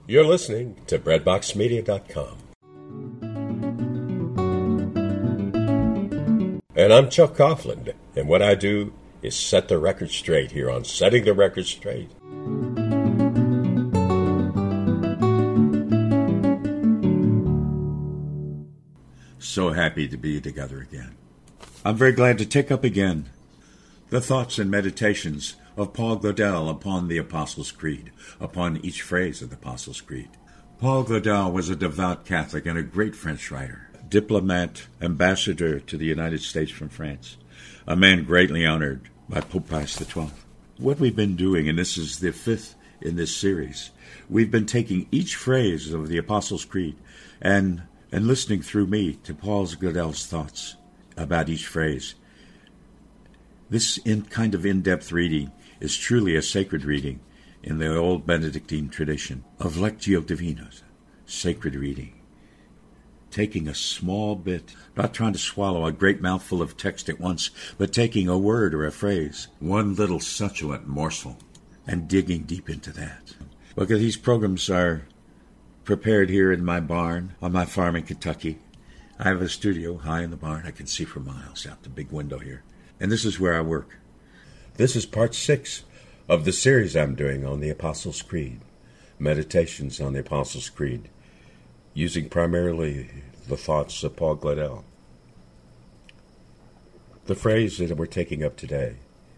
You're listening to BreadboxMedia.com. And I'm Chuck Coughlin, and what I do is set the record straight here on Setting the Record Straight. So happy to be together again. I'm very glad to take up again the thoughts and meditations of Paul Claudel upon the Apostles' Creed, upon each phrase of the Apostles' Creed. Paul Claudel was a devout Catholic and a great French writer, diplomat, ambassador to the United States from France, a man greatly honored by Pope Pius XII. What we've been doing, and this is the fifth in this series, we've been taking each phrase of the Apostles' Creed and listening through me to Paul Claudel's thoughts about each phrase. This kind of in-depth reading is truly a sacred reading in the old Benedictine tradition of Lectio Divina, sacred reading. Taking a small bit, not trying to swallow a great mouthful of text at once, but taking a word or a phrase, one little succulent morsel, and digging deep into that. Look, these programs are prepared here in my barn on my farm in Kentucky. I have a studio high in the barn. I can see for miles out the big window here. And this is where I work. This is part 6 of the series I'm doing on the Apostles' Creed, meditations on the Apostles' Creed, using primarily the thoughts of Paul Claudel. The phrase that we're taking up today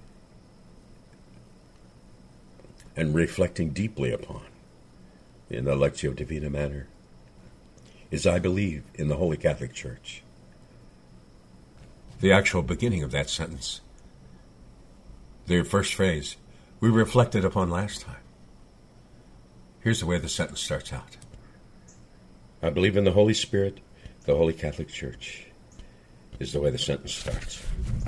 and reflecting deeply upon in the Lectio Divina manner is, I believe in the Holy Catholic Church. The actual beginning of that sentence, the first phrase, we reflected upon last time. Here's the way the sentence starts out. I believe in the Holy Spirit, the Holy Catholic Church, is the way the sentence starts.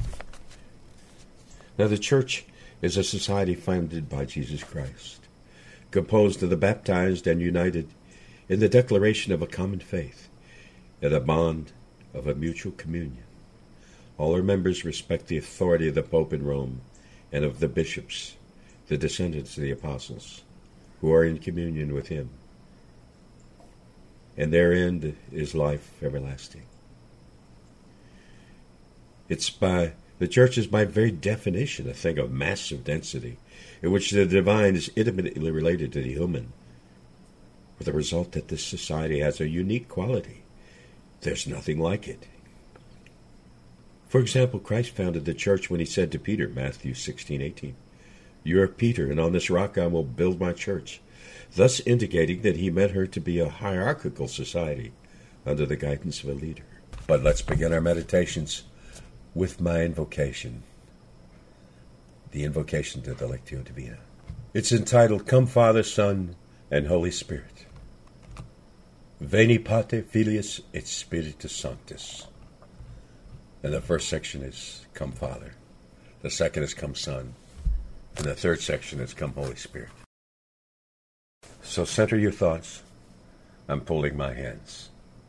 Now, the Church is a society founded by Jesus Christ, composed of the baptized and united in the declaration of a common faith and a bond of a mutual communion. All her members respect the authority of the Pope in Rome and of the bishops, the descendants of the apostles, who are in communion with him. And their end is life everlasting. The Church is by very definition a thing of massive density, in which the divine is intimately related to the human, with the result that this society has a unique quality. There's nothing like it. For example, Christ founded the Church when he said to Peter, Matthew 16:18, "You are Peter, and on this rock I will build my church," thus indicating that he meant her to be a hierarchical society under the guidance of a leader. But let's begin our meditations with my invocation, the invocation to the Lectio Divina. It's entitled, Come Father, Son, and Holy Spirit. Veni Pater, Filius, et Spiritus Sanctus. And the first section is Come Father. The second is Come Son. And the third section is Come Holy Spirit. So center your thoughts. I'm pulling my hands.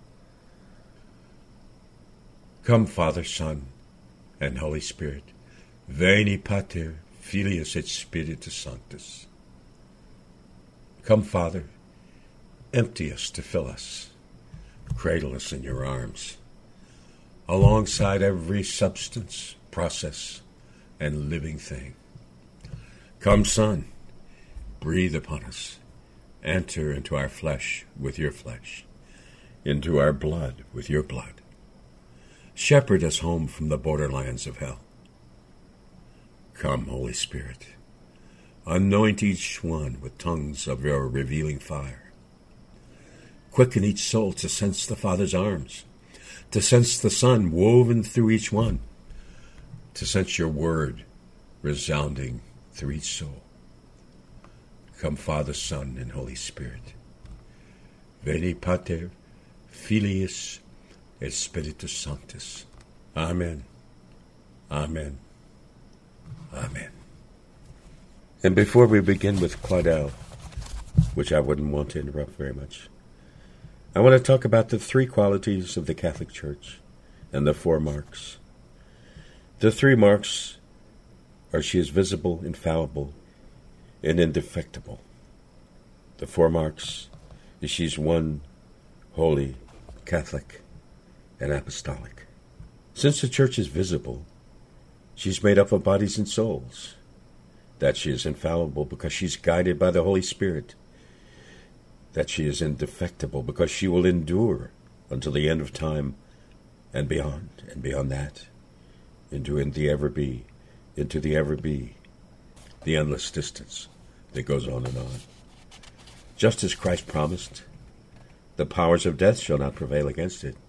Come Father, Son, and Holy Spirit. Veni Pater, Filius, et Spiritus Sanctus. Come Father, empty us to fill us. Cradle us in your arms. Alongside every substance, process, and living thing. Come, Son, breathe upon us. Enter into our flesh with your flesh, into our blood with your blood. Shepherd us home from the borderlands of hell. Come, Holy Spirit, anoint each one with tongues of your revealing fire. Quicken each soul to sense the Father's arms, to sense the Son woven through each one, to sense your word resounding through each soul. Come, Father, Son, and Holy Spirit. Veni Pater, Filius, et Spiritus Sanctus. Amen. Amen. Amen. And before we begin with Claudel, which I wouldn't want to interrupt very much, I want to talk about the 3 qualities of the Catholic Church and the 4 marks. The 3 marks are she is visible, infallible, and indefectible. The 4 marks She's one, holy, Catholic, and apostolic. Since the church is visible, she's made up of bodies and souls. That she is infallible because she's guided by the Holy Spirit. That she is indefectible because she will endure until the end of time and beyond that, into the ever be, the endless distance that goes on and on. Just as Christ promised, the powers of death shall not prevail against it.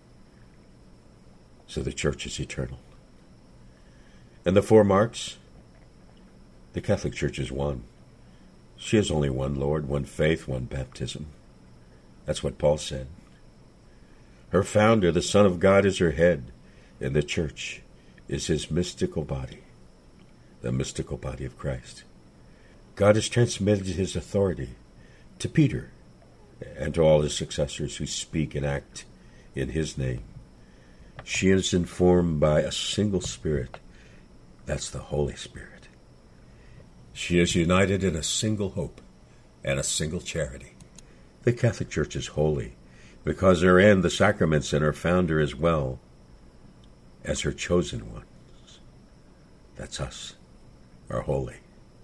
So the church is eternal. And the four marks, the Catholic Church is one. She has only one Lord, one faith, one baptism. That's what Paul said. Her founder, the Son of God, is her head, and the church is his mystical body, the mystical body of Christ. God has transmitted his authority to Peter and to all his successors who speak and act in his name. She is informed by a single Spirit. That's the Holy Spirit. She is united in a single hope and a single charity. The Catholic Church is holy because her end, the sacraments, and her founder as well as her chosen ones, that's us, are holy.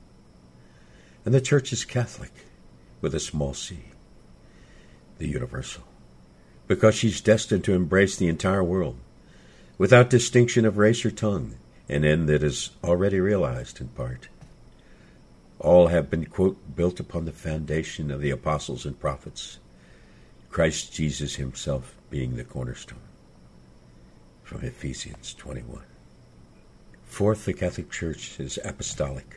And the Church is Catholic with a small c, the universal, because she's destined to embrace the entire world without distinction of race or tongue, an end that is already realized in part. All have been, quote, built upon the foundation of the apostles and prophets, Christ Jesus himself being the cornerstone. From Ephesians 21. Fourth, the Catholic Church is apostolic.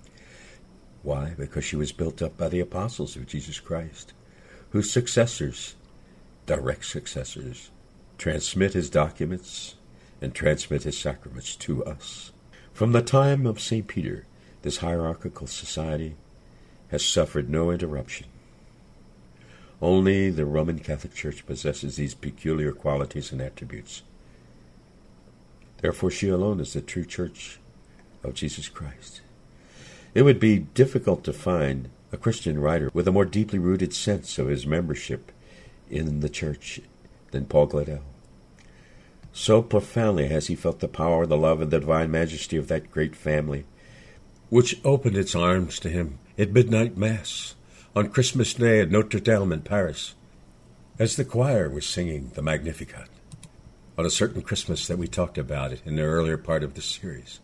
Why? Because she was built up by the apostles of Jesus Christ, whose successors, direct successors, transmit his documents and transmit his sacraments to us. From the time of St. Peter, this hierarchical society has suffered no interruption. Only the Roman Catholic Church possesses these peculiar qualities and attributes. Therefore, she alone is the true Church of Jesus Christ. It would be difficult to find a Christian writer with a more deeply rooted sense of his membership in the Church than Paul Gladel. So profoundly has he felt the power, the love, and the divine majesty of that great family, which opened its arms to him at midnight Mass on Christmas Day at Notre Dame in Paris, as the choir was singing the Magnificat on a certain Christmas that we talked about in the earlier part of the series.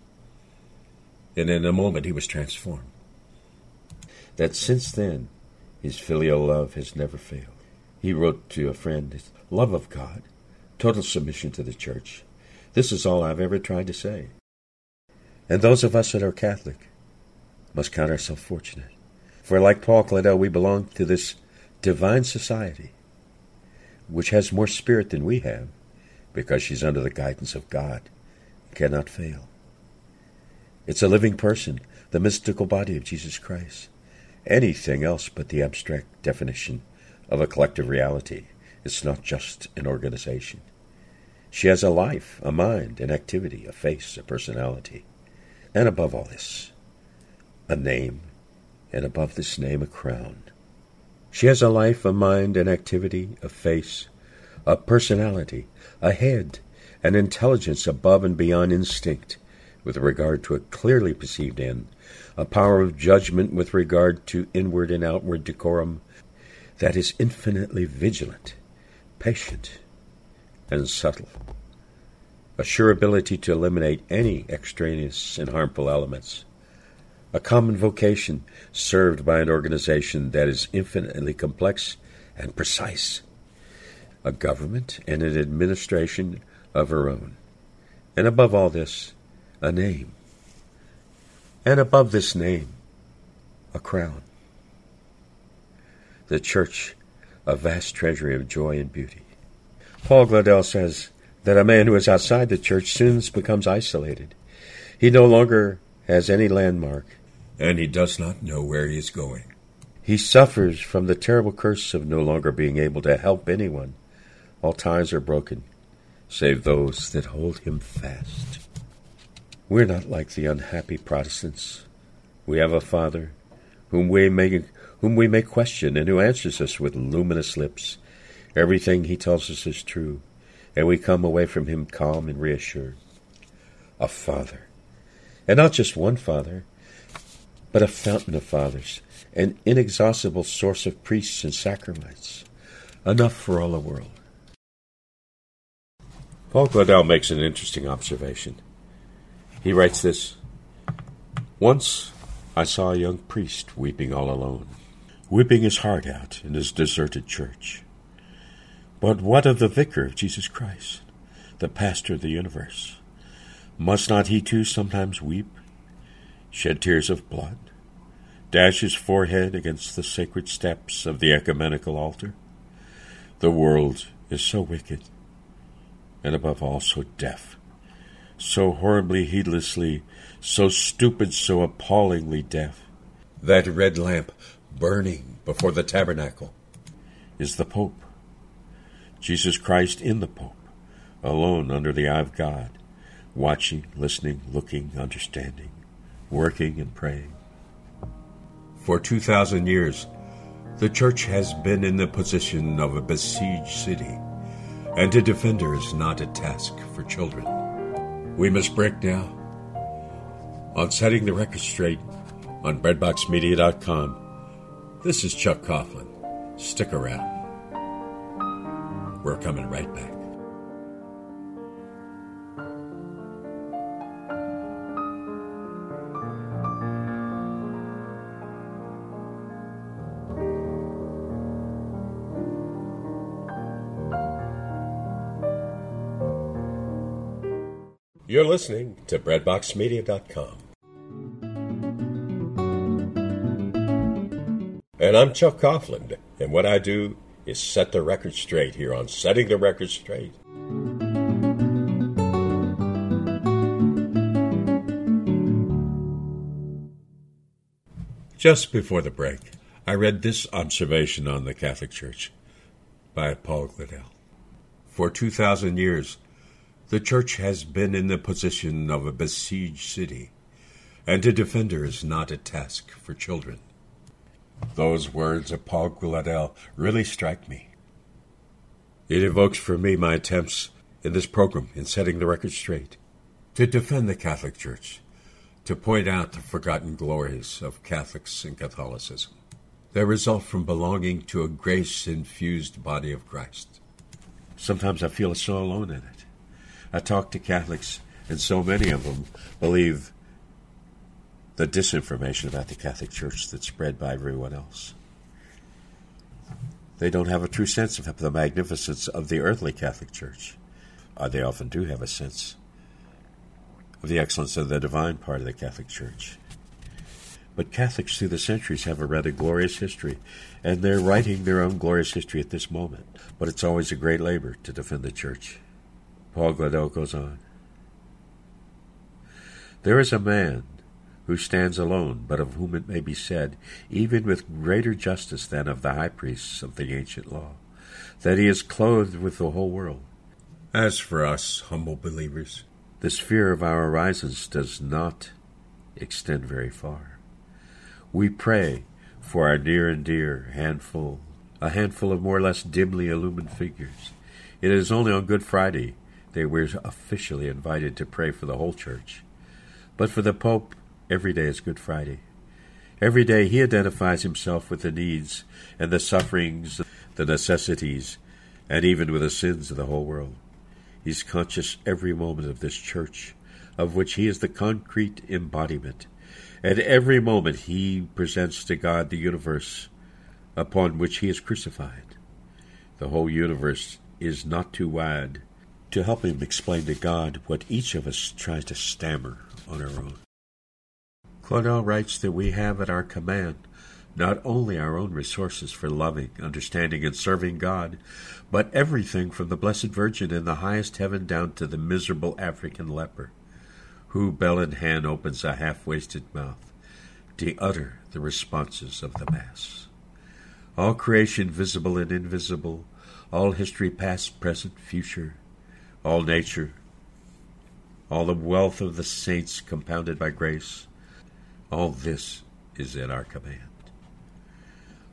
And in a moment he was transformed. That since then, his filial love has never failed. He wrote to a friend, his love of God, total submission to the Church. This is all I've ever tried to say. And those of us that are Catholic must count ourselves fortunate. For like Paul Gladel, we belong to this divine society, which has more spirit than we have, because she's under the guidance of God, cannot fail. It's a living person, the mystical body of Jesus Christ. Anything else but the abstract definition of a collective reality. It's not just an organization. She has a life, a mind, an activity, a face, a personality. And above all this, a name, and above this name, a crown. She has a life, a mind, an activity, a face, a personality, a head, an intelligence above and beyond instinct with regard to a clearly perceived end, a power of judgment with regard to inward and outward decorum that is infinitely vigilant, patient, and subtle, a sure ability to eliminate any extraneous and harmful elements, a common vocation served by an organization that is infinitely complex and precise, a government and an administration of her own, and above all this, a name, and above this name, a crown. The Church, a vast treasury of joy and beauty. Paul Gladel says that a man who is outside the Church soon becomes isolated. He no longer has any landmark, and he does not know where he is going. He suffers from the terrible curse of no longer being able to help anyone. All ties are broken, save those that hold him fast. We're not like the unhappy Protestants. We have a Father whom we may whom we may question and who answers us with luminous lips. Everything he tells us is true, and we come away from him calm and reassured. A Father, and not just one Father, but a fountain of fathers, an inexhaustible source of priests and sacraments, enough for all the world. Paul Claudel makes an interesting observation. He writes this: "Once I saw a young priest weeping all alone, weeping his heart out in his deserted church. But what of the vicar of Jesus Christ, the pastor of the universe? Must not he too sometimes weep, shed tears of blood, dash his forehead against the sacred steps of the ecumenical altar? The world is so wicked, and above all so deaf, so horribly heedlessly, so stupid, so appallingly deaf. That red lamp burning before the tabernacle is the Pope. Jesus Christ in the Pope, alone under the eye of God, watching, listening, looking, understanding, working and praying. For 2,000 years, the Church has been in the position of a besieged city, and to defend her is not a task for children. We must break now. On Setting the Record Straight on BreadboxMedia.com, this is Chuck Coughlin. Stick around. We're coming right back. You're listening to BreadboxMedia.com. And I'm Chuck Coughlin, and what I do is set the record straight here on Setting the Record Straight. Just before the break, I read this observation on the Catholic Church by Paul Claudel. For 2,000 years, the Church has been in the position of a besieged city, and to defend her is not a task for children. Those words of Paul Claudel really strike me. It evokes for me my attempts in this program in Setting the Record Straight to defend the Catholic Church, to point out the forgotten glories of Catholics and Catholicism that result from belonging to a grace-infused body of Christ. Sometimes I feel so alone in it. I talk to Catholics, and so many of them believe the disinformation about the Catholic Church that's spread by everyone else. They don't have a true sense of the magnificence of the earthly Catholic Church. They often do have a sense of the excellence of the divine part of the Catholic Church. But Catholics through the centuries have a rather glorious history, and they're writing their own glorious history at this moment. But it's always a great labor to defend the Church. Paul Claudel goes on. There is a man who stands alone, but of whom it may be said, even with greater justice than of the high priests of the ancient law, that he is clothed with the whole world. As for us, humble believers, the sphere of our horizons does not extend very far. We pray for our near and dear a handful of more or less dimly illumined figures. It is only on Good Friday that we're officially invited to pray for the whole Church. But for the Pope, every day is Good Friday. Every day he identifies himself with the needs and the sufferings, the necessities, and even with the sins of the whole world. He's conscious every moment of this Church, of which he is the concrete embodiment. And every moment he presents to God the universe upon which he is crucified. The whole universe is not too wide to help him explain to God what each of us tries to stammer on our own. Claudel writes that we have at our command not only our own resources for loving, understanding, and serving God, but everything from the Blessed Virgin in the highest heaven down to the miserable African leper, who, bell in hand, opens a half-wasted mouth to utter the responses of the Mass. All creation, visible and invisible, all history past, present, future, all nature, all the wealth of the saints compounded by grace, all this is at our command.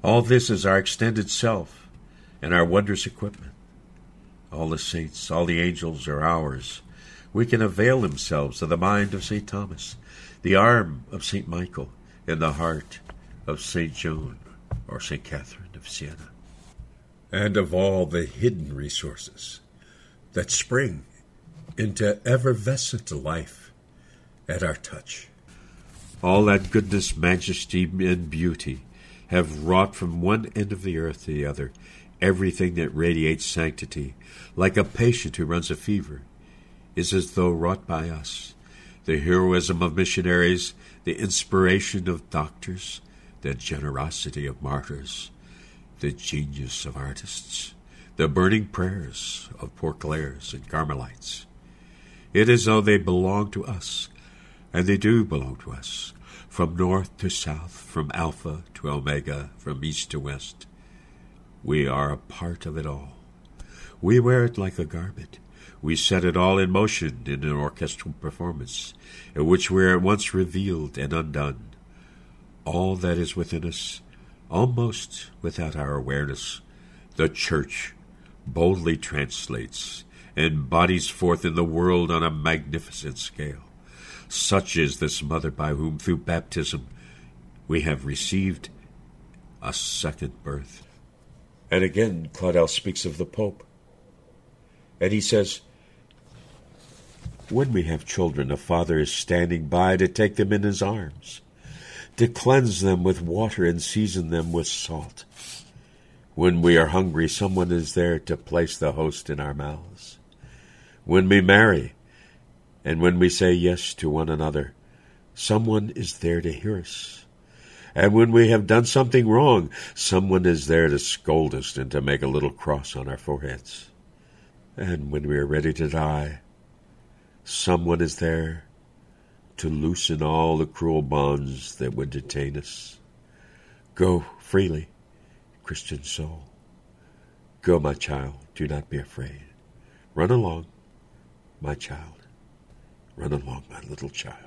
All this is our extended self and our wondrous equipment. All the saints, all the angels are ours. We can avail themselves of the mind of St. Thomas, the arm of St. Michael, and the heart of St. Joan or St. Catherine of Siena. And of all the hidden resources that spring into effervescent life at our touch. All that goodness, majesty, and beauty have wrought from one end of the earth to the other, everything that radiates sanctity, like a patient who runs a fever, is as though wrought by us. The heroism of missionaries, the inspiration of doctors, the generosity of martyrs, the genius of artists, the burning prayers of Poor Clares and Carmelites. It is as though they belong to us, and they do belong to us, from north to south, from Alpha to Omega, from east to west. We are a part of it all. We wear it like a garment. We set it all in motion in an orchestral performance, in which we are at once revealed and undone. All that is within us, almost without our awareness, the Church boldly translates and bodies forth in the world on a magnificent scale. Such is this mother by whom, through baptism, we have received a second birth. And again, Claudel speaks of the Pope. And he says, when we have children, a father is standing by to take them in his arms, to cleanse them with water and season them with salt. When we are hungry, someone is there to place the host in our mouths. When we marry, and when we say yes to one another, someone is there to hear us. And when we have done something wrong, someone is there to scold us and to make a little cross on our foreheads. And when we are ready to die, someone is there to loosen all the cruel bonds that would detain us. Go freely, Christian soul. Go, my child, do not be afraid. Run along, my child. Run along, my little child.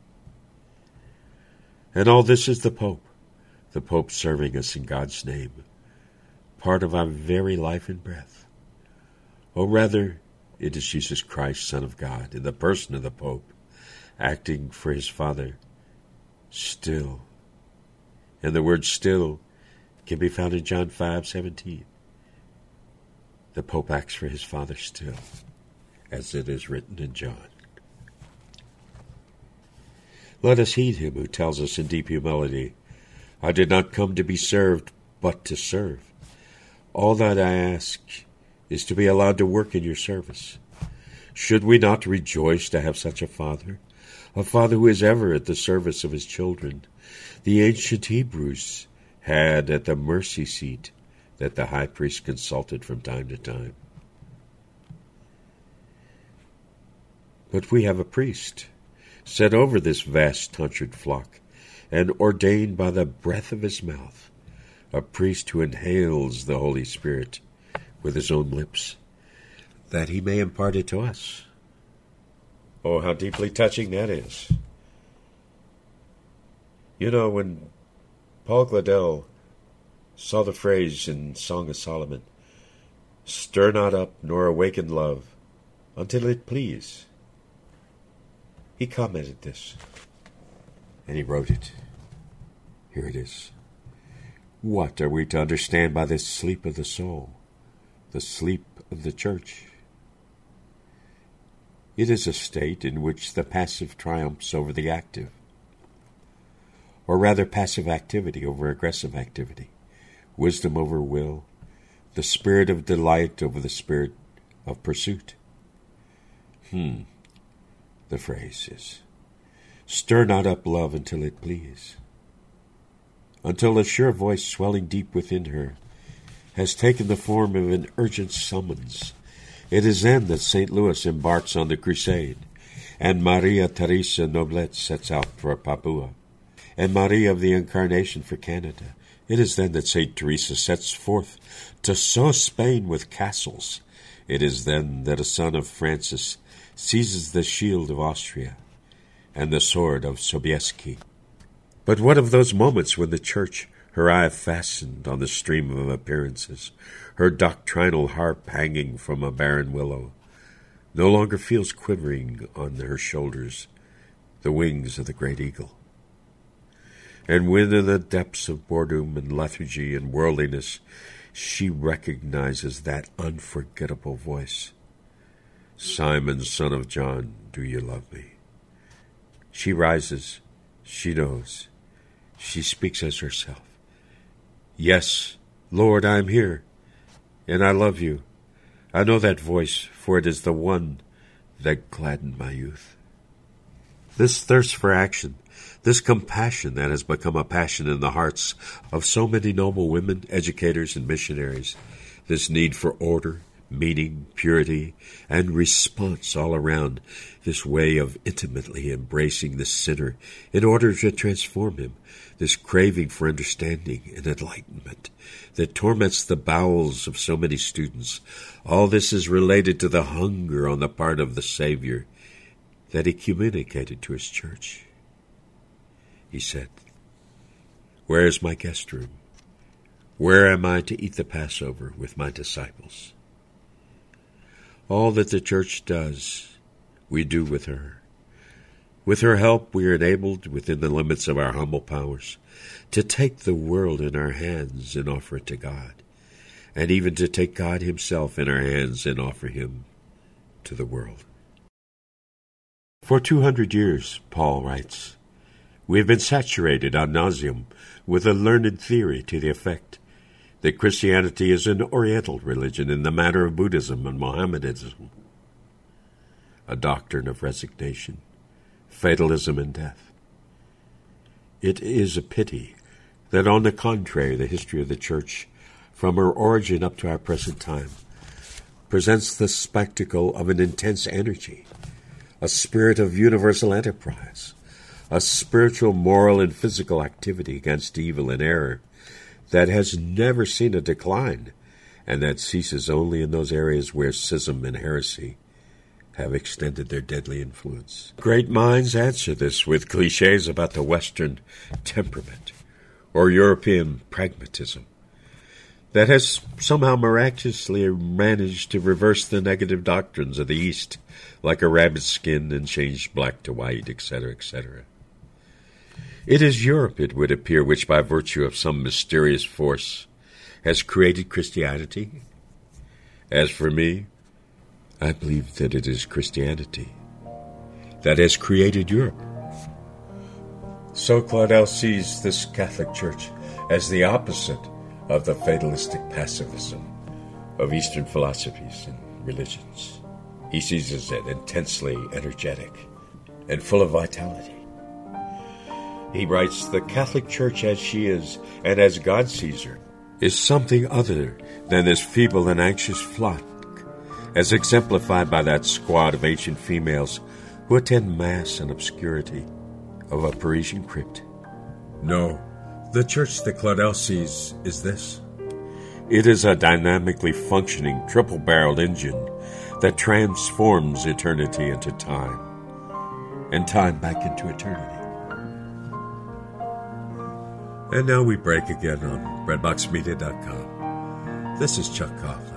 And all this is the Pope serving us in God's name, part of our very life and breath. Or rather, it is Jesus Christ, Son of God, in the person of the Pope, acting for his Father, still. And the word still can be found in John 5:17. The Pope acts for his Father still, as it is written in John. Let us heed him who tells us in deep humility, I did not come to be served, but to serve. All that I ask is to be allowed to work in your service. Should we not rejoice to have such a Father who is ever at the service of his children? The ancient Hebrews had at the mercy seat that the high priest consulted from time to time. But we have a priest set over this vast tonsured flock, and ordained by the breath of his mouth, a priest who inhales the Holy Spirit with his own lips, that he may impart it to us. Oh, how deeply touching that is. You know, when Paul Claudel saw the phrase in Song of Solomon, stir not up nor awaken love until it please, he commented this, and he wrote it. Here it is. What are we to understand by this sleep of the soul, the sleep of the Church? It is a state in which the passive triumphs over the active, or rather passive activity over aggressive activity, wisdom over will, the spirit of delight over the spirit of pursuit. The phrase is, stir not up love until it please. Until a sure voice swelling deep within her has taken the form of an urgent summons. It is then that St. Louis embarks on the crusade, and Maria Teresa Noblet sets out for Papua, and Maria of the Incarnation for Canada. It is then that St. Teresa sets forth to sow Spain with castles. It is then that a son of Francis seizes the shield of Austria and the sword of Sobieski. But what of those moments when the Church, her eye fastened on the stream of appearances, her doctrinal harp hanging from a barren willow, no longer feels quivering on her shoulders the wings of the great eagle. And when in the depths of boredom and lethargy and worldliness she recognizes that unforgettable voice, "Simon, son of John, do you love me?" She rises, she knows, she speaks as herself. "Yes, Lord, I am here, and I love you. I know that voice, for it is the one that gladdened my youth." This thirst for action, this compassion that has become a passion in the hearts of so many noble women, educators, and missionaries, this need for order, meaning, purity, and response all around, this way of intimately embracing the sinner in order to transform him, this craving for understanding and enlightenment that torments the bowels of so many students, all this is related to the hunger on the part of the Savior that he communicated to his church. He said, "Where is my guest room? Where am I to eat the Passover with my disciples?" All that the church does, we do with her. With her help, we are enabled, within the limits of our humble powers, to take the world in our hands and offer it to God, and even to take God himself in our hands and offer him to the world. For 200 years, Paul writes, we have been saturated ad nauseum with a learned theory to the effect that Christianity is an Oriental religion in the manner of Buddhism and Mohammedanism, a doctrine of resignation, fatalism, and death. It is a pity that, on the contrary, the history of the Church, from her origin up to our present time, presents the spectacle of an intense energy, a spirit of universal enterprise, a spiritual, moral, and physical activity against evil and error that has never seen a decline, and that ceases only in those areas where schism and heresy have extended their deadly influence. Great minds answer this with cliches about the Western temperament or European pragmatism that has somehow miraculously managed to reverse the negative doctrines of the East, like a rabbit's skin and change black to white, etc., etc. It is Europe, it would appear, which by virtue of some mysterious force has created Christianity. As for me, I believe that it is Christianity that has created Europe. So Claudel sees this Catholic Church as the opposite of the fatalistic pacifism of Eastern philosophies and religions. He sees it as intensely energetic and full of vitality. He writes, the Catholic Church as she is, and as God sees her, is something other than this feeble and anxious flock, as exemplified by that squad of ancient females who attend Mass in obscurity of a Parisian crypt. No, the church that Claudel sees is this. It is a dynamically functioning, triple-barreled engine that transforms eternity into time, and time back into eternity. And now we break again on BreadboxMedia.com. This is Chuck Coughlin.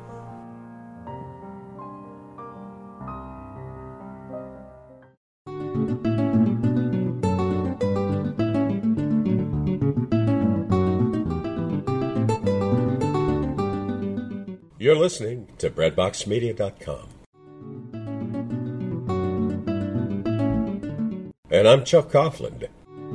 You're listening to BreadboxMedia.com. And I'm Chuck Coughlin.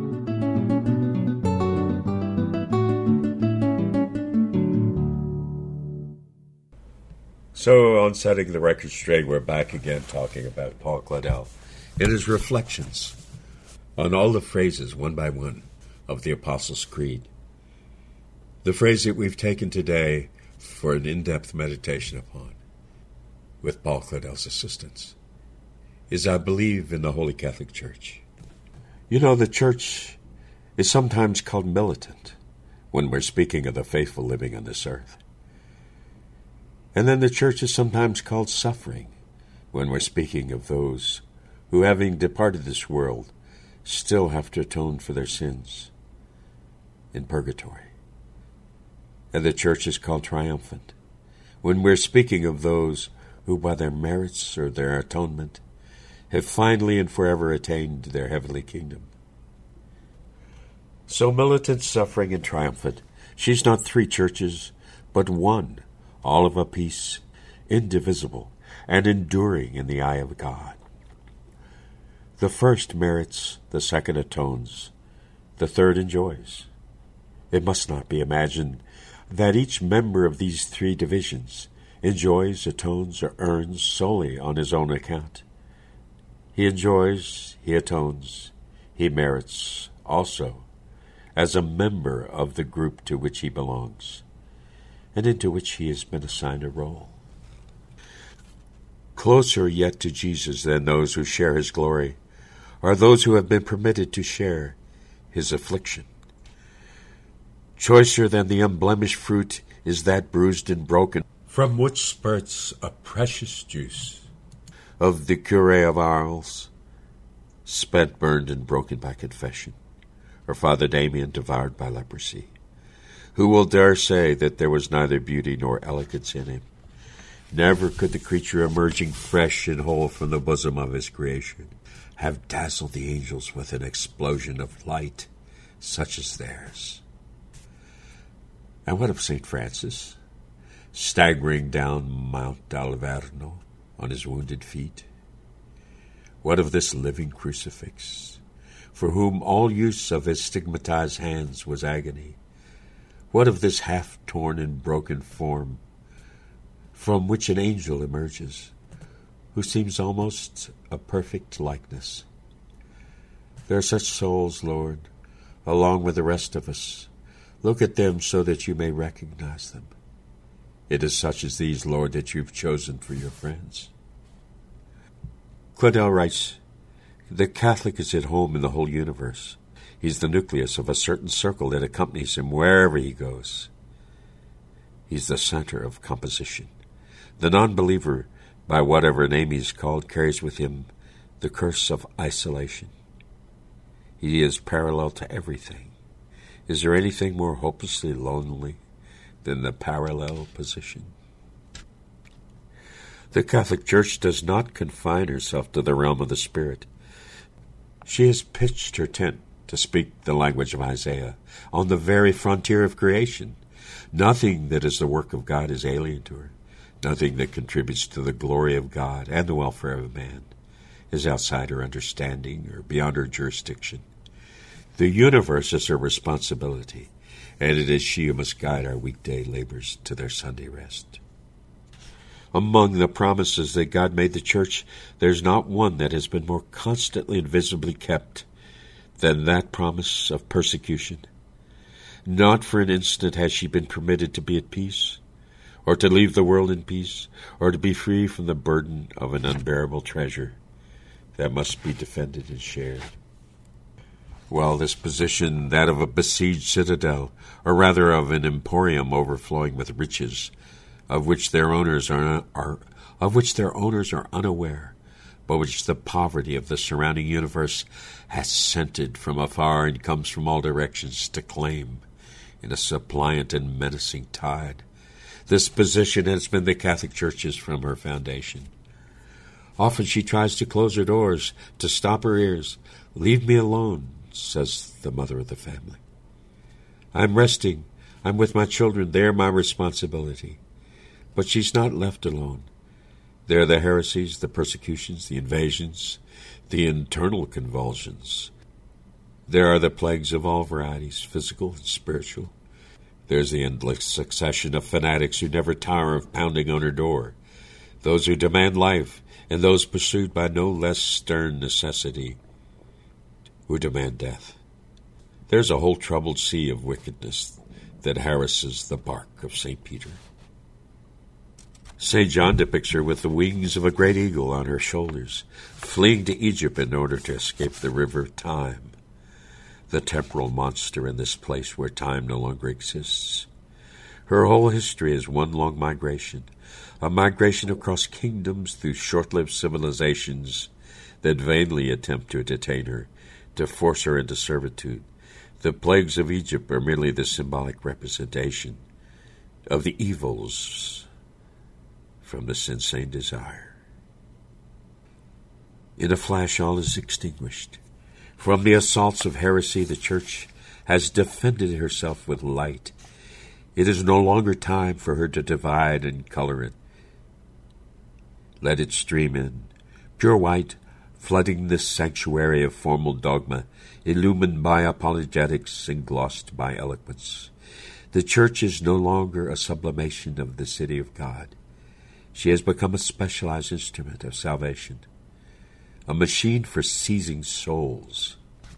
So, on setting the record straight, we're back again talking about Paul Claudel in his reflections on all the phrases, one by one, of the Apostles' Creed. The phrase that we've taken today for an in-depth meditation upon, with Paul Claudel's assistance, is I believe in the Holy Catholic Church. You know, the Church is sometimes called militant when we're speaking of the faithful living on this earth. And then the Church is sometimes called suffering when we're speaking of those who, having departed this world, still have to atone for their sins. in purgatory. And the church is called triumphant when we're speaking of those who by their merits or their atonement have finally and forever attained their heavenly kingdom. So militant, suffering, and triumphant, she's not three churches, but one, all of a piece, indivisible, and enduring in the eye of God. The first merits, the second atones, the third enjoys. It must not be imagined that each member of these three divisions enjoys, atones, or earns solely on his own account. He enjoys, he atones, he merits also as a member of the group to which he belongs, and into which he has been assigned a role. Closer yet to Jesus than those who share his glory are those who have been permitted to share his affliction. Choicer than the unblemished fruit is that bruised and broken, from which spurts a precious juice, of the Curé of Arles, spent, burned, and broken by confession, or Father Damien devoured by leprosy. Who will dare say that there was neither beauty nor elegance in him? Never could the creature emerging fresh and whole from the bosom of his creation have dazzled the angels with an explosion of light such as theirs. And what of St. Francis, staggering down Mount Alverno on his wounded feet? What of this living crucifix, for whom all use of his stigmatized hands was agony? What of this half-torn and broken form, from which an angel emerges, who seems almost a perfect likeness? There are such souls, Lord, along with the rest of us. Look at them so that you may recognize them. It is such as these, Lord, that you've chosen for your friends. Claudel writes, the Catholic is at home in the whole universe. He's the nucleus of a certain circle that accompanies him wherever he goes. He's the center of composition. The non-believer, by whatever name he's called, carries with him the curse of isolation. He is parallel to everything. Is there anything more hopelessly lonely than the parallel position? The Catholic Church does not confine herself to the realm of the Spirit. She has pitched her tent, to speak the language of Isaiah, on the very frontier of creation. Nothing that is the work of God is alien to her. Nothing that contributes to the glory of God and the welfare of man is outside her understanding or beyond her jurisdiction. The universe is her responsibility, and it is she who must guide our weekday labors to their Sunday rest. Among the promises that God made the church, there's not one that has been more constantly and visibly kept than that promise of persecution. Not for an instant has she been permitted to be at peace, or to leave the world in peace, or to be free from the burden of an unbearable treasure that must be defended and shared. Well, this position, that of a besieged citadel, or rather of an emporium overflowing with riches, of which their owners are unaware, but which the poverty of the surrounding universe has scented from afar and comes from all directions to claim in a suppliant and menacing tide. This position has been the Catholic Church's from her foundation. Often she tries to close her doors, to stop her ears. "Leave me alone," says the mother of the family. "I'm resting. I'm with my children. They're my responsibility." But she's not left alone. There are the heresies, the persecutions, the invasions, the internal convulsions. There are the plagues of all varieties, physical and spiritual. There's the endless succession of fanatics who never tire of pounding on her door, those who demand life, and those pursued by no less stern necessity, who demand death. There's a whole troubled sea of wickedness that harasses the bark of St. Peter. St. John depicts her with the wings of a great eagle on her shoulders, fleeing to Egypt in order to escape the river Time, the temporal monster in this place where time no longer exists. Her whole history is one long migration, a migration across kingdoms through short-lived civilizations that vainly attempt to detain her, to force her into servitude, The plagues of Egypt are merely the symbolic representation of the evils from this insane desire. In a flash, all is extinguished. From the assaults of heresy, the Church has defended herself with light. It is no longer time for her to divide and color it. Let it stream in, pure white, flooding this sanctuary of formal dogma, illumined by apologetics and glossed by eloquence. The Church is no longer a sublimation of the city of God. She has become a specialized instrument of salvation, a machine for seizing souls.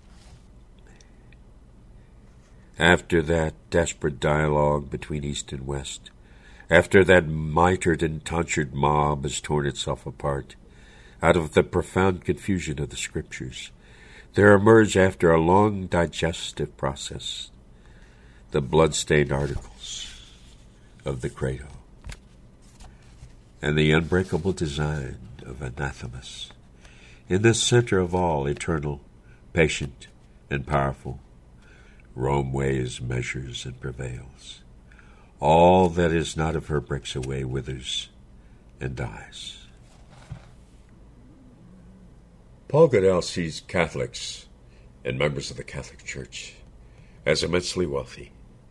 After that desperate dialogue between East and West, after that mitred and tonsured mob has torn itself apart, out of the profound confusion of the Scriptures, there emerge, after a long digestive process, the blood-stained articles of the Credo and the unbreakable design of Anathemas. In the center of all, eternal, patient, and powerful, Rome weighs, measures, and prevails. All that is not of her breaks away, withers, and dies. Paul Goodell sees Catholics and members of the Catholic Church as immensely wealthy.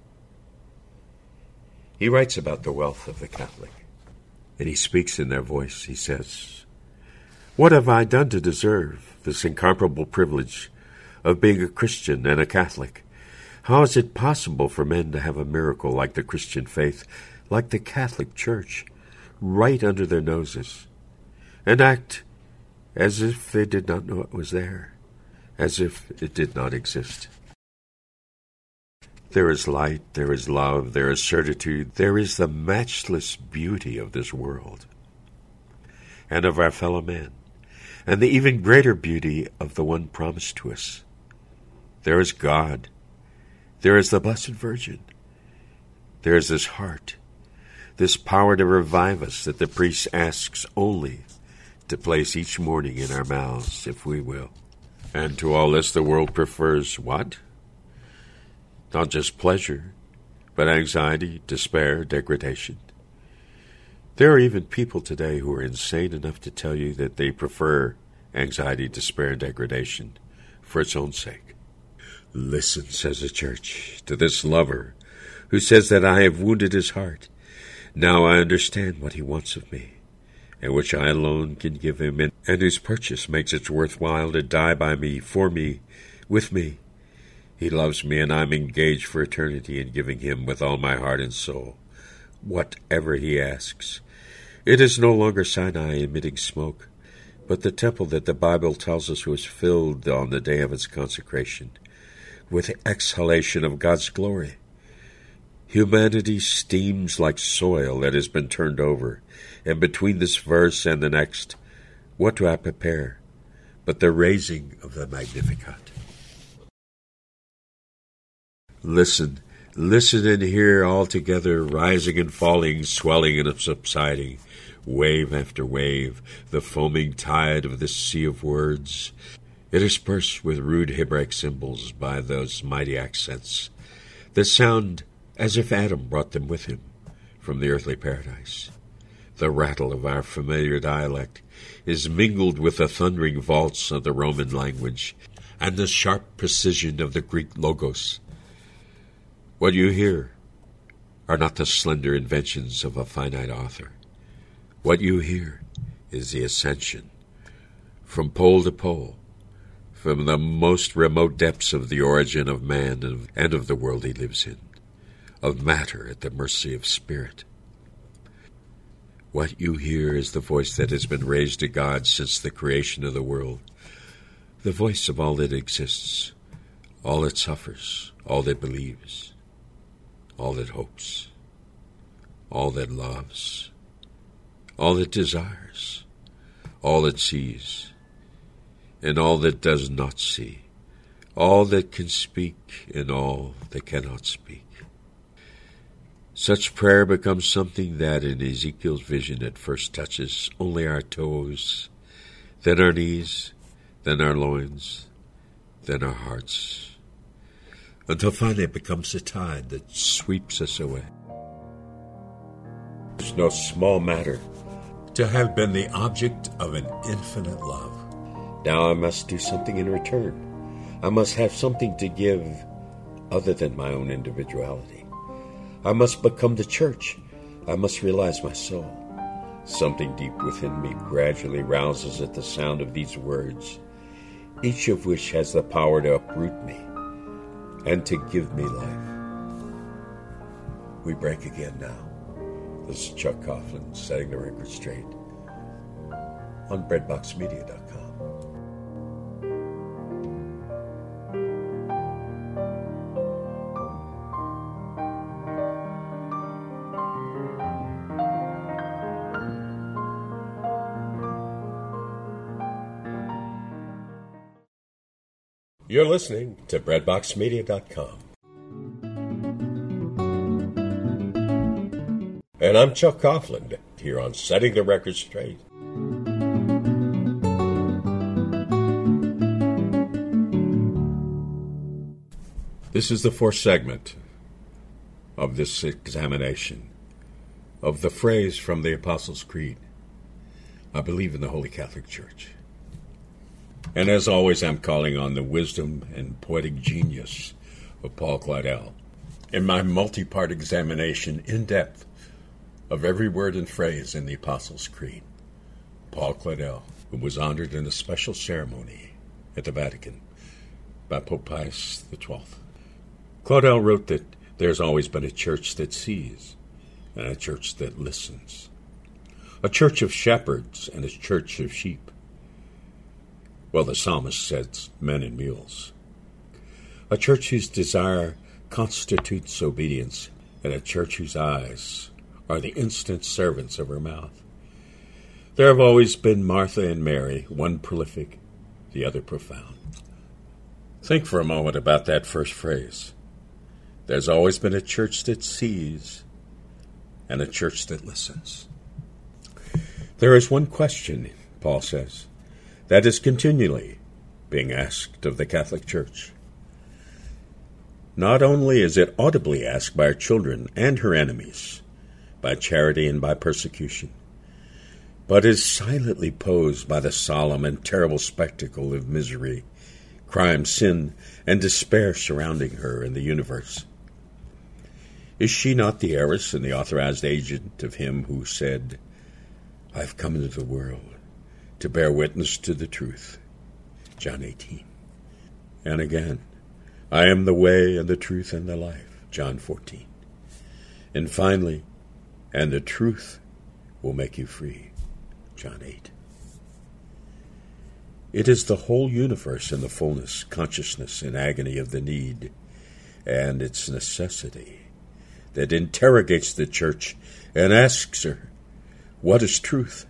He writes about the wealth of the Catholic. And he speaks in their voice. He says, "What have I done to deserve this incomparable privilege of being a Christian and a Catholic? How is it possible for men to have a miracle like the Christian faith, like the Catholic Church, right under their noses, and act as if they did not know it was there, as if it did not exist? There is light, there is love, there is certitude, there is the matchless beauty of this world and of our fellow men, and the even greater beauty of the one promised to us. There is God. There is the Blessed Virgin. There is this heart, this power to revive us that the priest asks only to place each morning in our mouths, if we will. And to all this the world prefers what? Not just pleasure, but anxiety, despair, degradation. There are even people today who are insane enough to tell you that they prefer anxiety, despair, and degradation for its own sake. Listen, says the Church, to this lover who says that I have wounded his heart. Now I understand what he wants of me, and which I alone can give him, and whose purchase makes it worthwhile to die by me, for me, with me. He loves me, and I am engaged for eternity in giving him with all my heart and soul whatever he asks. It is no longer Sinai emitting smoke, but the temple that the Bible tells us was filled on the day of its consecration with exhalation of God's glory. Humanity steams like soil that has been turned over, and between this verse and the next, what do I prepare but the raising of the Magnificat? Listen and hear all together, rising and falling, swelling and subsiding, wave after wave, the foaming tide of this sea of words. Interspersed with rude Hebraic symbols by those mighty accents that sound as if Adam brought them with him from the earthly paradise. The rattle of our familiar dialect is mingled with the thundering vaults of the Roman language and the sharp precision of the Greek logos. What you hear are not the slender inventions of a finite author. What you hear is the ascension from pole to pole, from the most remote depths of the origin of man and of the world he lives in, of matter at the mercy of spirit. What you hear is the voice that has been raised to God since the creation of the world, the voice of all that exists, all that suffers, all that believes, all that hopes, all that loves, all that desires, all that sees, and all that does not see, all that can speak and all that cannot speak. Such prayer becomes something that in Ezekiel's vision at first touches only our toes, then our knees, then our loins, then our hearts. until finally it becomes a tide that sweeps us away. It's no small matter to have been the object of an infinite love. Now I must do something in return. I must have something to give other than my own individuality. I must become the church. I must realize my soul. Something deep within me gradually rouses at the sound of these words, each of which has the power to uproot me and to give me life. We break again now. This is Chuck Coughlin setting the record straight on BreadboxMedia.com. You're listening to BreadboxMedia.com. And I'm Chuck Coughlin, here on Setting the Record Straight. This is the fourth segment of this examination of the phrase from the Apostles' Creed, I believe in the Holy Catholic Church. And as always, I'm calling on the wisdom and poetic genius of Paul Claudel in my multi-part examination in depth of every word and phrase in the Apostles' Creed. Paul Claudel, who was honored in a special ceremony at the Vatican by Pope Pius XII. Claudel wrote that there's always been a church that sees and a church that listens, a church of shepherds and a church of sheep. Well, the psalmist says men and mules. A church whose desire constitutes obedience, and a church whose eyes are the instant servants of her mouth. There have always been Martha and Mary, one prolific, the other profound. Think for a moment about that first phrase. There's always been a church that sees and a church that listens. There is one question, Paul says, that is continually being asked of the Catholic Church. Not only is it audibly asked by her children and her enemies, by charity and by persecution, but is silently posed by the solemn and terrible spectacle of misery, crime, sin, and despair surrounding her in the universe. Is she not the heiress and the authorized agent of him who said, I've come into the world to bear witness to the truth, John 18. And again, I am the way and the truth and the life, John 14. And finally, and the truth will make you free, John 8. It is the whole universe in the fullness, consciousness, and agony of the need and its necessity that interrogates the Church and asks her, what is truth?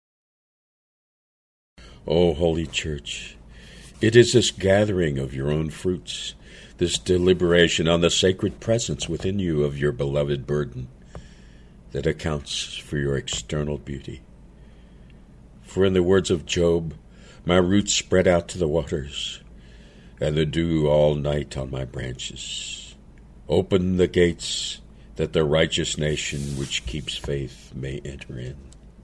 O Holy Church, it is this gathering of your own fruits, this deliberation on the sacred presence within you of your beloved burden, that accounts for your external beauty. For in the words of Job, my roots spread out to the waters, and the dew all night on my branches. Open the gates, that the righteous nation which keeps faith may enter in.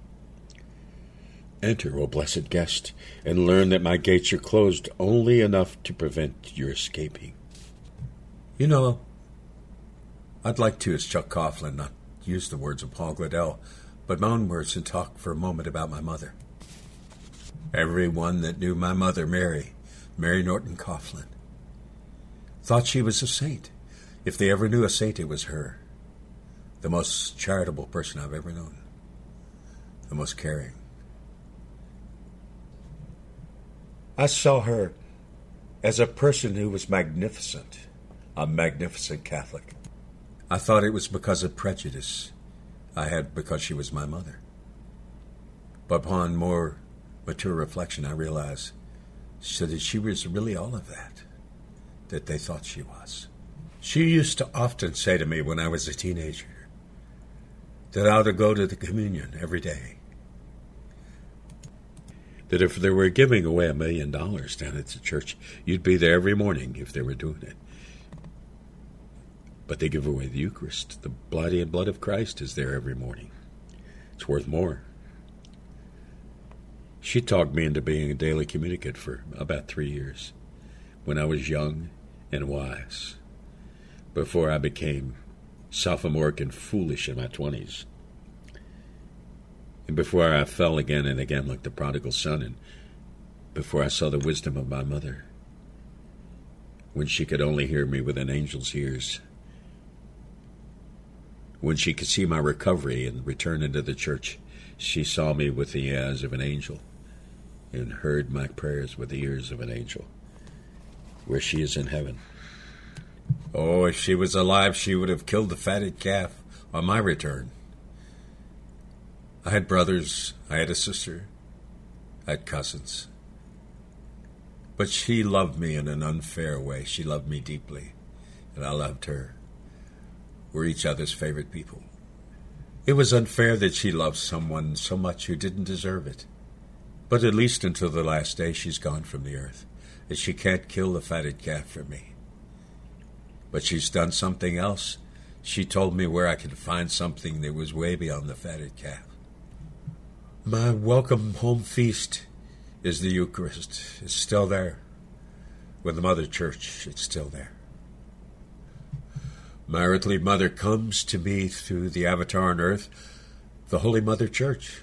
Enter, O blessed guest, and learn that my gates are closed only enough to prevent your escaping. You know, I'd like to, as Chuck Coughlin, not use the words of Paul Claudel, but my own words, and talk for a moment about my mother. Everyone that knew my mother, Mary Norton Coughlin, thought she was a saint. If they ever knew a saint, it was her. The most charitable person I've ever known. The most caring. I saw her as a person who was magnificent, a magnificent Catholic. I thought it was because of prejudice I had because she was my mother. But upon more mature reflection, I realized that she was really all of that they thought she was. She used to often say to me when I was a teenager that I ought to go to the communion every day. That if they were giving away $1 million down at the church, you'd be there every morning if they were doing it. But they give away the Eucharist. The body and blood of Christ is there every morning. It's worth more. She talked me into being a daily communicant for about 3 years, when I was young and wise, before I became sophomoric and foolish in my 20s, and before I fell again and again like the prodigal son, and before I saw the wisdom of my mother, when she could only hear me with an angel's ears, when she could see my recovery and return into the church, she saw me with the eyes of an angel and heard my prayers with the ears of an angel, where she is in heaven. Oh, if she was alive, she would have killed the fatted calf on my return. I had brothers, I had a sister, I had cousins. But she loved me in an unfair way. She loved me deeply, and I loved her. We're each other's favorite people. It was unfair that she loved someone so much who didn't deserve it. But at least until the last day, she's gone from the earth, and she can't kill the fatted calf for me. But she's done something else. She told me where I could find something that was way beyond the fatted calf. My welcome home feast is the Eucharist. It's still there. With the Mother Church, it's still there. My earthly mother comes to me through the avatar on earth, the Holy Mother Church.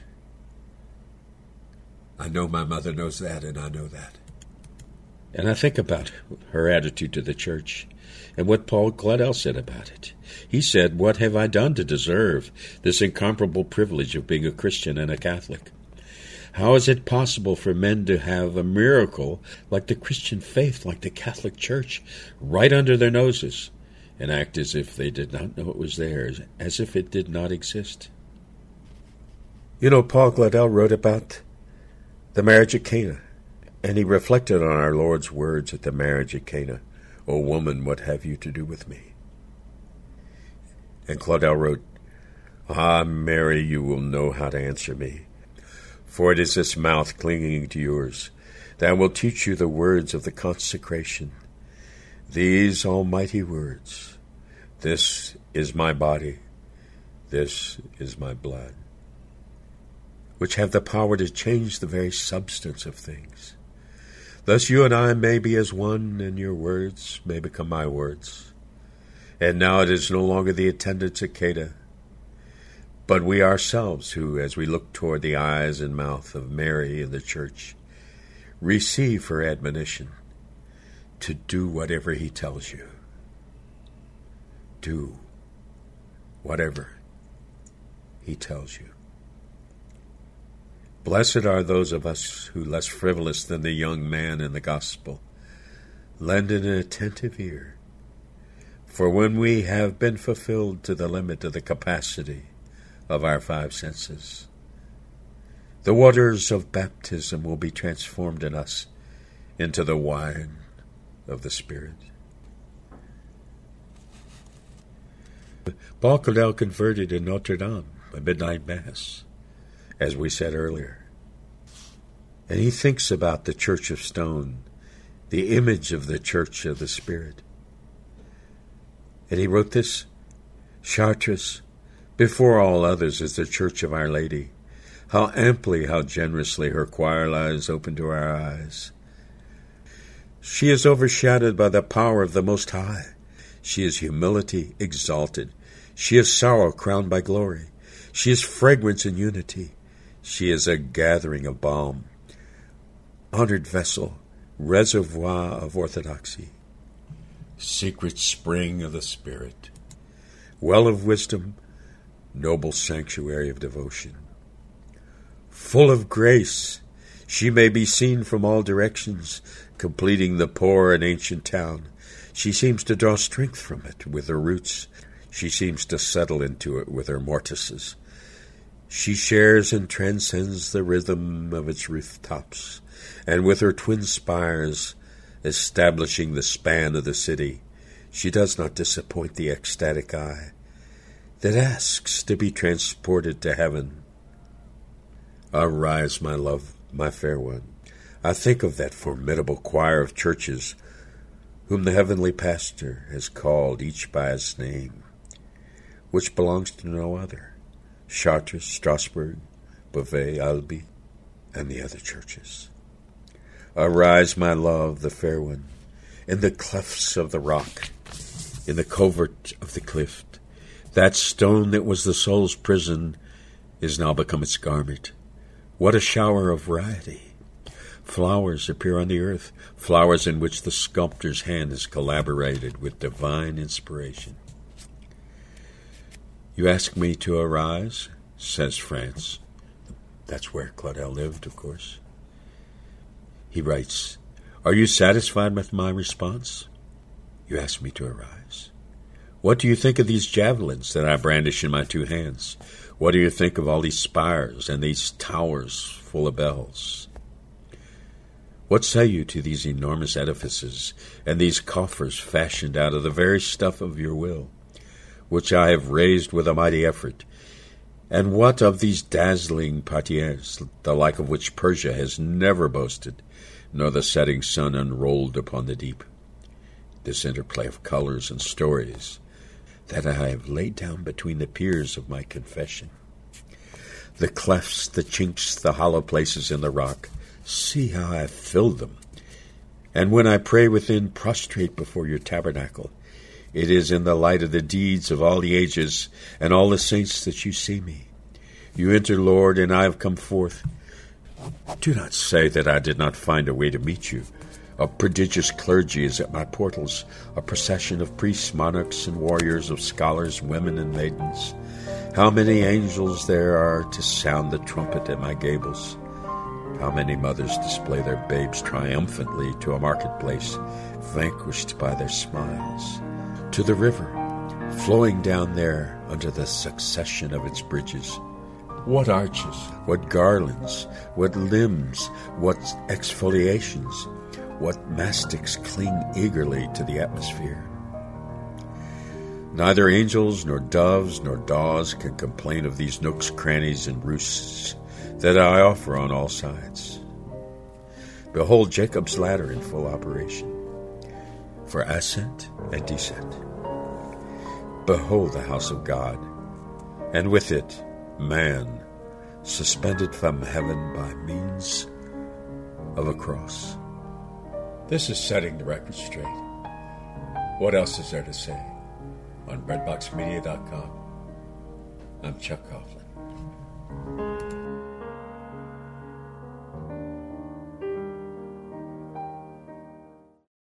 I know my mother knows that, and I know that. And I think about her attitude to the church and what Paul Claudel said about it. He said, "What have I done to deserve this incomparable privilege of being a Christian and a Catholic? How is it possible for men to have a miracle like the Christian faith, like the Catholic Church, right under their noses, and act as if they did not know it was theirs, as if it did not exist?" You know, Paul Claudel wrote about the marriage at Cana, and he reflected on our Lord's words at the marriage at Cana, "O woman, what have you to do with me?" And Claudel wrote, "Ah, Mary, you will know how to answer me, for it is this mouth clinging to yours that will teach you the words of the consecration. These almighty words, this is my body, this is my blood, which have the power to change the very substance of things. Thus you and I may be as one, and your words may become my words. And now it is no longer the attendants at Cana, but we ourselves who, as we look toward the eyes and mouth of Mary in the church, receive her admonition to do whatever he tells you. Do whatever he tells you. Blessed are those of us who, less frivolous than the young man in the gospel, lend an attentive ear. For when we have been fulfilled to the limit of the capacity of our 5 senses, the waters of baptism will be transformed in us into the wine of the Spirit. Paul Claudel converted in Notre Dame by midnight mass, as we said earlier. And he thinks about the Church of Stone, the image of the Church of the Spirit. And he wrote this, "Chartres, before all others, is the Church of Our Lady. How amply, how generously her choir lies open to our eyes. She is overshadowed by the power of the Most High. She is humility exalted. She is sorrow crowned by glory. She is fragrance in unity. She is a gathering of balm, honored vessel, reservoir of orthodoxy, secret spring of the Spirit, well of wisdom, noble sanctuary of devotion. Full of grace, she may be seen from all directions, completing the poor and ancient town. She seems to draw strength from it with her roots. She seems to settle into it with her mortices. She shares and transcends the rhythm of its rooftops, and with her twin spires establishing the span of the city, she does not disappoint the ecstatic eye that asks to be transported to heaven. Arise, my love, my fair one. I think of that formidable choir of churches whom the heavenly pastor has called each by his name, which belongs to no other, Chartres, Strasbourg, Beauvais, Albi, and the other churches. Arise, my love, the fair one, in the clefts of the rock, in the covert of the cliff. That stone that was the soul's prison is now become its garment. What a shower of variety! Flowers appear on the earth, flowers in which the sculptor's hand has collaborated with divine inspiration. You ask me to arise, says France. That's where Claudel lived, of course. He writes, are you satisfied with my response? You ask me to arise. What do you think of these javelins that I brandish in my two hands? What do you think of all these spires and these towers full of bells? What say you to these enormous edifices and these coffers fashioned out of the very stuff of your will, which I have raised with a mighty effort? And what of these dazzling patières, the like of which Persia has never boasted, nor the setting sun unrolled upon the deep? This interplay of colors and stories that I have laid down between the piers of my confession. The clefts, the chinks, the hollow places in the rock, see how I have filled them. And when I pray within, prostrate before your tabernacle, it is in the light of the deeds of all the ages and all the saints that you see me. You enter, Lord, and I have come forth. Do not say that I did not find a way to meet you. A prodigious clergy is at my portals, a procession of priests, monarchs, and warriors, of scholars, women, and maidens. How many angels there are to sound the trumpet at my gables! How many mothers display their babes triumphantly to a marketplace, vanquished by their smiles, to the river, flowing down there under the succession of its bridges. What arches, what garlands, what limbs, what exfoliations, what mastics cling eagerly to the atmosphere. Neither angels, nor doves, nor daws can complain of these nooks, crannies, and roosts that I offer on all sides. Behold Jacob's ladder in full operation, for ascent and descent. Behold the house of God, and with it man, suspended from heaven by means of a cross. This is setting the record straight. What else is there to say? On BreadboxMedia.com, I'm Chuck Coughlin.